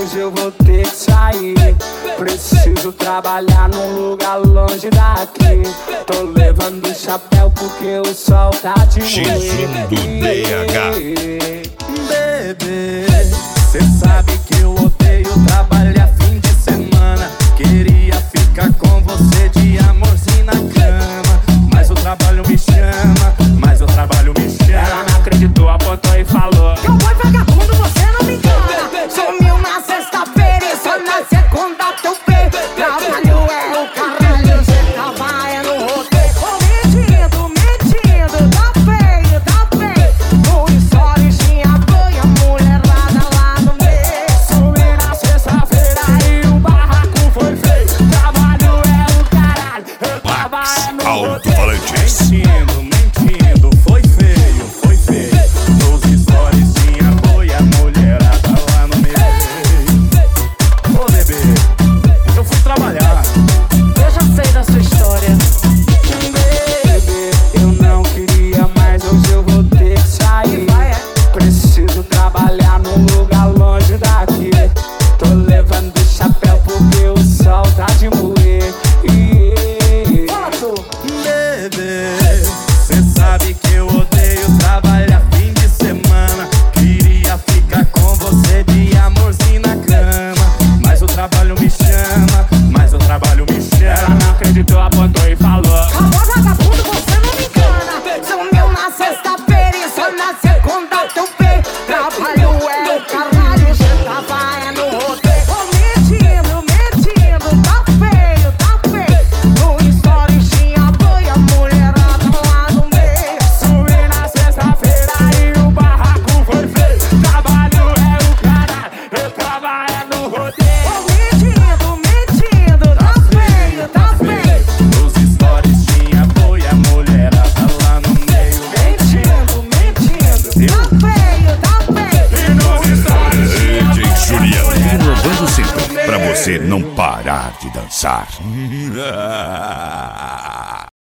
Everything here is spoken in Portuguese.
hoje eu vou ter que sair. Preciso trabalhar num lugar longe daqui. Tô levando chapéu porque o sol tá de X1 do DH. Bebê, cê sabe que eu odeio trabalhar fim de semana. Queria ficar com você de amorzinho na cama, mas o trabalho me chama, mas o trabalho me chama. Ela não acreditou, apontou e falou: Cowboy vagabundo, você não me engana. Sumiu na sexta-feira e só na segunda teu pé. Trabalho é o caralho, cê tava no roteiro. Mentindo, mentindo, tá feio, tá feio. No stories tinha banha, mulherada lá no meio. Sumi na sexta-feira e o barraco foi feio. Trabalho é o caralho, eu tava no Alto-falantes. Mentindo, mentindo, foi feio, foi feio. Nos stories tinha boi, a mulherada lá no meio. Ô bebê, eu fui trabalhar. Eu já sei da sua história. Bebê, eu não queria, mas hoje eu vou ter que sair. Preciso trabalhar num lugar longe daqui. Tô levando chapéu porque o sol tá de moer. Bebê, cê sabe que eu odeio trabalhar fim de semana. Queria ficar com você de amorzinho na cama, mas o trabalho me chama, mas o trabalho me Ela chama. não acreditou, apontou e falou: Cowboy vagabundo, você não me engana. Sumiu na sexta-feira e só na segunda teu pé. Trabalho é o caralho, cê tava no roteiro. Mentindo, mentindo, tá feio, tá feio. No stories tinha banha, mulherada lá no meio. Sumi na sexta-feira e o barraco foi feio. Trabalho é o caralho, eu trabalho no roteiro. Mentindo, mentindo, tá feio, tá feio. Nos stories tinha boi, a mulherada lá no meio. Mentindo, mentindo, tá feio, tá feio. E nos stories DJ Juliano, inovando sempre pra você não parar de dançar.